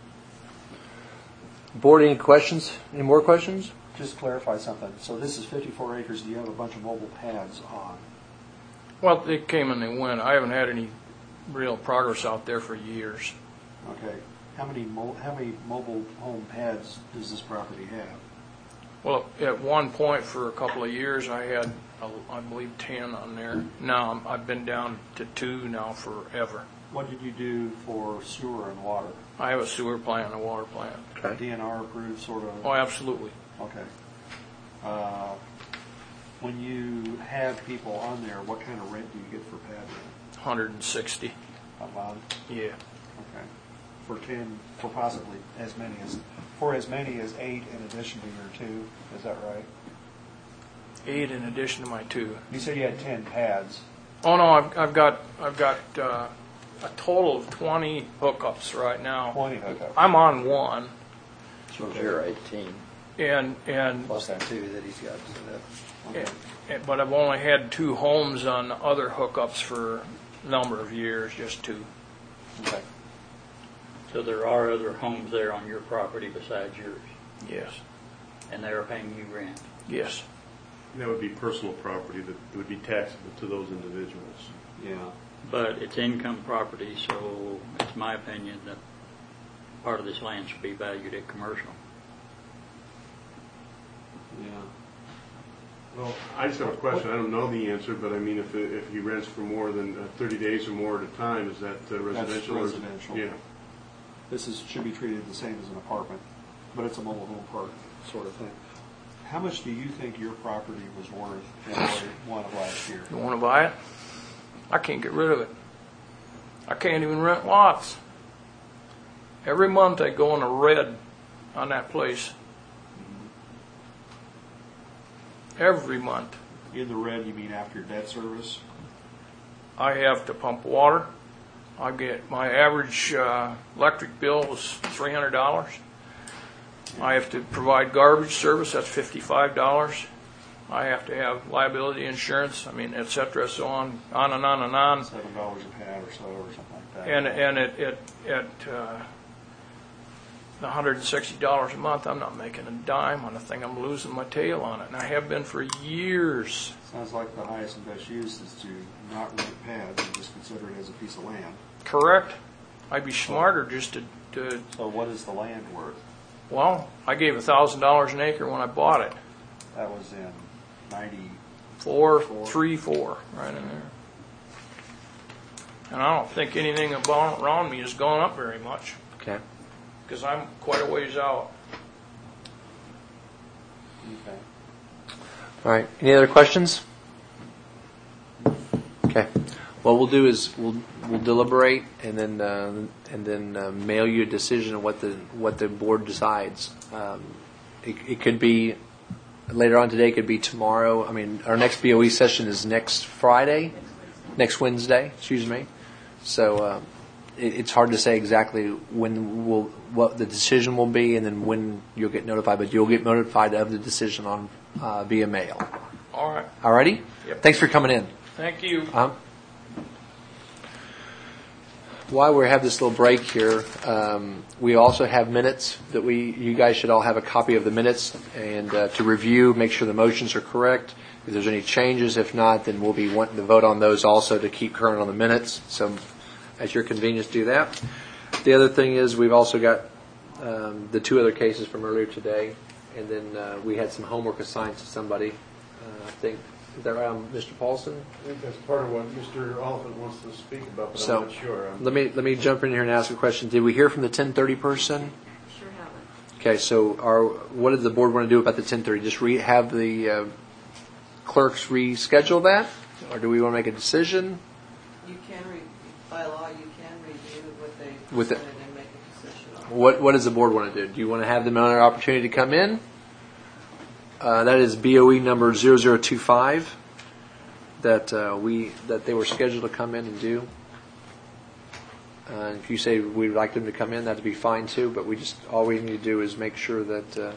Board, any questions? Any more questions? Just clarify something. So this is fifty-four acres. Do you have a bunch of mobile pads on? Well, they came and they went. I haven't had any real progress out there for years. Okay. How many mo- how many mobile home pads does this property have? Well, at one point for a couple of years, I had, uh, I believe, ten on there. Now I'm- I've been down to two now forever. What did you do for sewer and water? I have a sewer plant and a water plant. Okay. D N R approved, sort of? Oh, absolutely. Okay. Uh, when you have people on there, what kind of rent do you get for pad rent? one hundred sixty. A month? Yeah. Okay. For ten, for possibly as many as, for as many as eight in addition to your two, is that right? Eight in addition to my two. You said you had ten pads. Oh no, I've, I've got I've got uh, a total of twenty hookups right now. Twenty hookups. I'm on one, So you're eighteen, and and plus that two that he's got set up. Okay. and- but I've only had two homes on other hookups for a number of years, just two. Okay. So there are other homes there on your property besides yours, Yes. and they are paying you rent. Yes. That would be personal property that would be taxable to those individuals. Yeah. But it's income property, so it's my opinion that part of this land should be valued at commercial. Yeah. Well, I just have a question. I don't know the answer, but I mean, if if he rents for more than uh, thirty days or more at a time, is that uh, residential? or- residential. Yeah. This is, should be treated the same as an apartment, but it's a mobile home park sort of thing. How much do you think your property was worth January one of last year? You want to buy it? I can't get rid of it. I can't even rent lots. Every month I go in the red on that place. Every month. In the red, you mean after debt service? I have to pump water. I get, my average uh, electric bill was three hundred dollars. I have to provide garbage service, that's fifty-five dollars. I have to have liability insurance, I mean, et cetera, so on, on and on and on. Seven dollars a pad or so, or something like that. And, and at, at, at uh, one hundred sixty dollars a month, I'm not making a dime on a thing. I'm losing my tail on it, and I have been for years. Sounds like the highest and best use is to not rent pads and just consider it as a piece of land. Correct? I'd be smarter just to, to So what is the land worth? well, I gave one thousand dollars an acre when I bought it. That was in ninety four, three, four, right in there. And I don't think anything about around me has gone up very much Okay. because I'm quite a ways out. Okay. All right. Any other questions? Okay. What we'll do is we'll we'll deliberate and then uh, and then uh, mail you a decision on what the what the board decides. Um, it, it could be later on today. It could be tomorrow. I mean, our next B O E session is next Friday, next Wednesday. Excuse me. So uh, it, it's hard to say exactly when we'll what the decision will be, and then when you'll get notified. But you'll get notified of the decision on uh, via mail. All right. All righty. Yep. Thanks for coming in. Thank you. Um, while we have this little break here, um, we also have minutes that we, you guys should all have a copy of the minutes and uh, to review, make sure the motions are correct. If there's any changes, if not, then we'll be wanting to vote on those also to keep current on the minutes. So, at your convenience, do that. The other thing is we've also got um, the two other cases from earlier today, and then uh, we had some homework assigned to somebody. Uh, I think. Is that right, um, Mister Paulson? I think that's part of what Mister Oliphant wants to speak about, but So, I'm not sure. I'm- Let me let me jump in here and ask a question. Did we hear from the ten thirty person? Sure haven't. Okay, so our, what does the board want to do about the ten thirty? Just re, have the uh, clerks reschedule that? Or do we want to make a decision? You can, re- by law, you can review what they With it. presented and make a decision on. What What does the board want to do? Do you want to have them another opportunity to come in? Uh, that is B O E number zero zero two five that uh, we that they were scheduled to come in and do. Uh, if you say we'd like them to come in, that'd be fine too. But we just all we need to do is make sure that. Uh,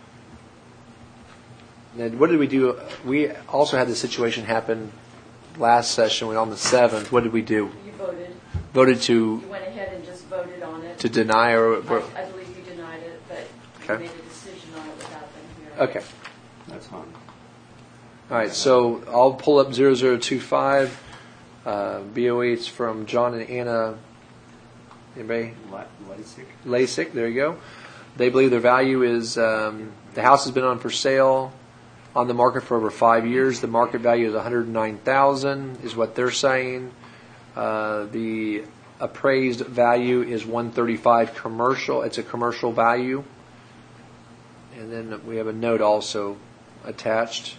then what did we do? We also had the situation happen last session. We on the seventh. What did we do? You voted. Voted to You went ahead and just voted on it. to deny or. I, I believe you denied it, but Okay. you made a decision on it without them here. Okay. That's fine. All right, so I'll pull up zero zero two five. Uh, B O E, it's from John and Anna. Anybody? LASIK. LASIK, there you go. They believe their value is um, the house has been on for sale on the market for over five years. The market value is one hundred nine thousand dollars is what they're saying. Uh, the appraised value is one thirty-five commercial. It's a commercial value. And then we have a note also attached.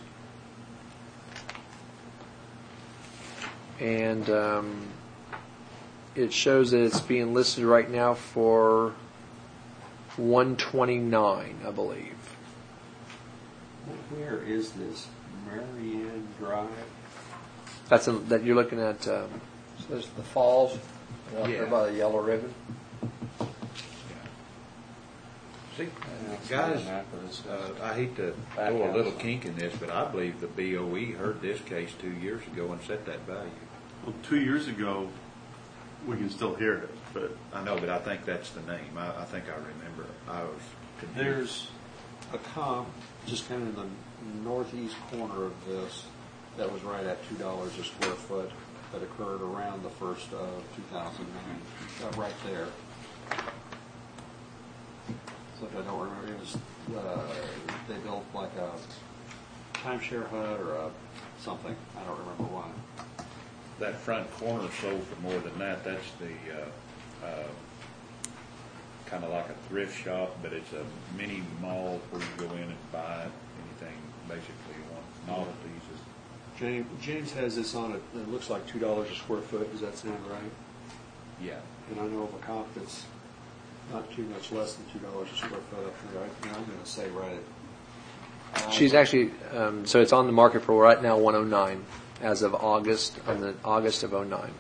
And um, it shows that it's being listed right now for one twenty-nine, I believe. Where is this? Marianne Drive? That's a, that you're looking at. Um, So there's the falls, and up there Yeah. by the yellow ribbon. See, guys, uh, I hate to throw a little kink in this, but I believe the B O E heard this case two years ago and set that value. Well, two years ago, we can still hear it, but I know, but I think that's the name. I, I think I remember. I was confused. There's a comp just kind of in the northeast corner of this that was right at two dollars a square foot that occurred around the first of two thousand nine. Uh, right there. So if I don't remember, it was uh, they built like a timeshare hut or a something. I don't remember why. That front corner sold for more than that. That's the, uh, uh, kind of like a thrift shop, but it's a mini mall where you go in and buy anything basically you want. Novelties. James, James has this on it. It looks like two dollars a square foot. Does that sound right? Yeah. And I know of a comp that's not too much less than two dollars a square foot up here. I, I'm going to say right at. she's actually um, so it's on the market for right now one oh nine as of August on the August of oh nine.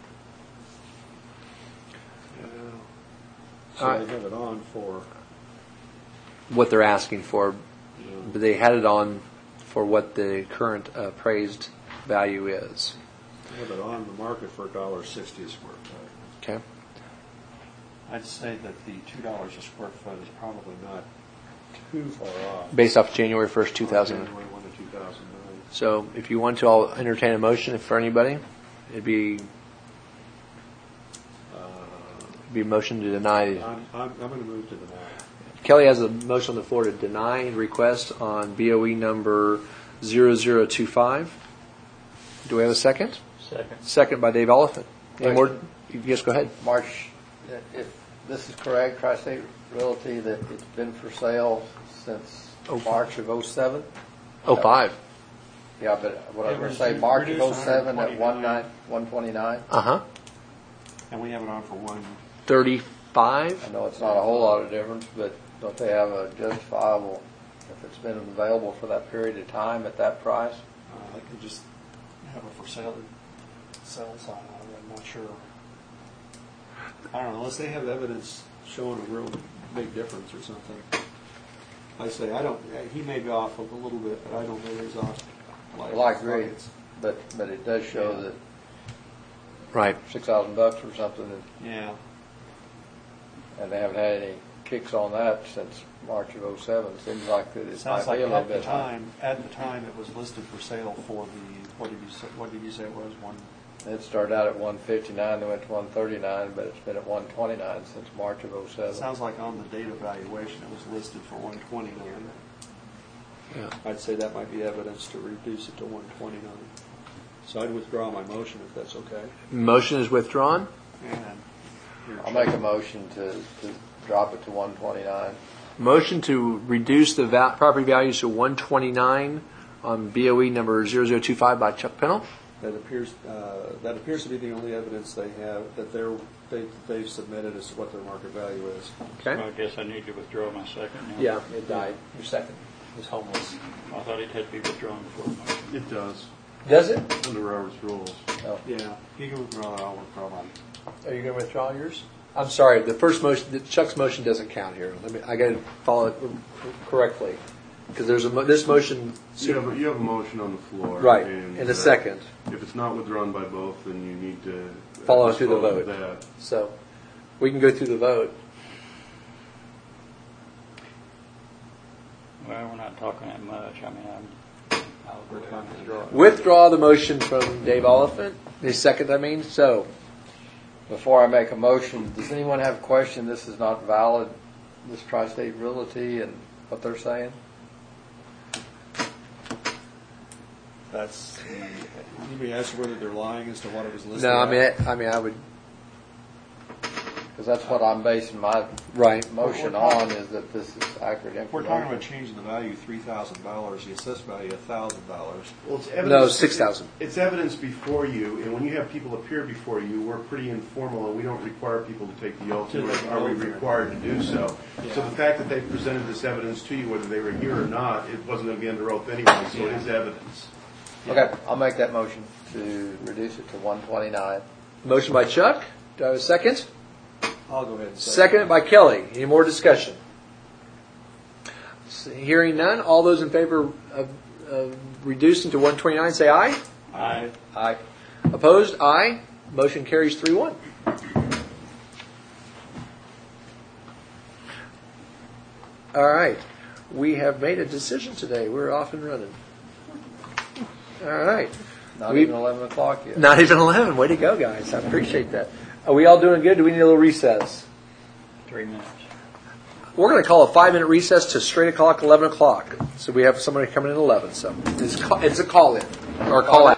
Yeah. So All right. they have it on for. What they're asking for, You know, but they had it on for what the current appraised value is. they have it on the market for a dollar sixty a square foot. Okay. I'd say that the two dollars a square foot is probably not too far off. Based off January first, two thousand. January one to two thousand nine. So if you want to, I'll entertain a motion for anybody. It'd be Uh, it'd be a motion to deny. I'm, I'm, I'm going to move to deny. Kelly has a motion on the floor to deny request on B O E number zero zero two five. Do we have a second? Second. Second by Dave Oliphant. Any Right. more? Yes, go ahead. March, if this is correct, Tri-State Realty, that it's been for sale since Oh. March of oh seven? Oh, five. Yeah, but what I was It going was to say, March of reduced oh seven at one one nine, one twenty-nine? Uh-huh. And we have it on for one. thirty-five? I know it's not a whole lot of difference, but don't they have a justifiable, if it's been available for that period of time at that price? Uh, I could just have it for sale, sell sign on it, I'm not sure. I don't know, unless they have evidence showing a real big difference or something. I say, I don't, he may be off a little bit, but I don't know that he's off. Like, Well, I agree, it's- but, but it does show Yeah. that Right. six thousand bucks or something, and- Yeah, and they haven't had any kicks on that since March of oh seven. Seems like that it it sounds might like be a little at the bit high. time, at the time, it was listed for sale for the, what did you say, what did you say it was, one? It started out at one fifty-nine, then went to one thirty-nine, but it's been at one twenty-nine since March of oh It seven. sounds like on the date evaluation, it was listed for one twenty-nine. Yeah. I'd say that might be evidence to reduce it to one twenty-nine. So I'd withdraw my motion if that's okay. Motion is withdrawn. And your I'll make a motion to, to drop it to one twenty-nine. Motion to reduce the va- property values to one twenty-nine on B O E number zero zero two five by Chuck Pennell. That appears, uh, that appears to be the only evidence they have, that they're, they, they've submitted as to what their market value is. Okay? I guess I need to withdraw my second now. Yeah, it died. Your second was homeless. I thought it had to be withdrawn before the motion. It does, Does it? under Robert's rules. Oh. Yeah, you can withdraw, I'll withdraw mine. Are you going to withdraw yours? I'm sorry. The first motion, the- Chuck's motion doesn't count here. Let me. I got to follow it correctly because there's a mo- this motion. You have, a- you have a motion on the floor. Right, and, in a uh, second. If it's not withdrawn by both, then you need to. uh, Follow through the dispose of vote. that. So we can go through the vote. Well, we're not talking that much. I mean, I'm, I'll go ahead and withdraw it. Withdraw the motion from Dave Oliphant. The second, I mean. So Before I make a motion, does anyone have a question? This is not valid, this Tri-State Realty and what they're saying? That's, you may ask whether they're lying as to what it was listed no, I mean, at. I, I mean, I would. Because that's what I'm basing my Right. motion We're talking- on, is that this is accurate information. We're talking about changing the value three thousand dollars, the assessed value a thousand dollars. Well, it's evidence. No, six thousand. It's evidence before you, and when you have people appear before you, we're pretty informal, and we don't require people to take the oath. To take the Are we oath. required to do so? So Yeah. the fact that they presented this evidence to you, whether they were here or not, it wasn't going to be under oath anyway, so it is evidence. Okay, I'll make that motion to reduce it to one twenty-nine. Motion by Chuck. Do I have a second? I'll go ahead and say. Seconded by Kelly. Any more discussion? Hearing none, all those in favor of, of reducing to one twenty-nine say aye. Aye. Aye. Opposed? Aye. Motion carries three one. All right. We have made a decision today. We're off and running. All right. Not We- even eleven o'clock yet. Not even eleven. Way to go, guys. I appreciate that. Are we all doing good? Do we need a little recess? Three minutes. We're going to call a five-minute recess to straight o'clock, eleven o'clock. So we have somebody coming in at eleven. So it's, ca- it's a call-in or a call-out.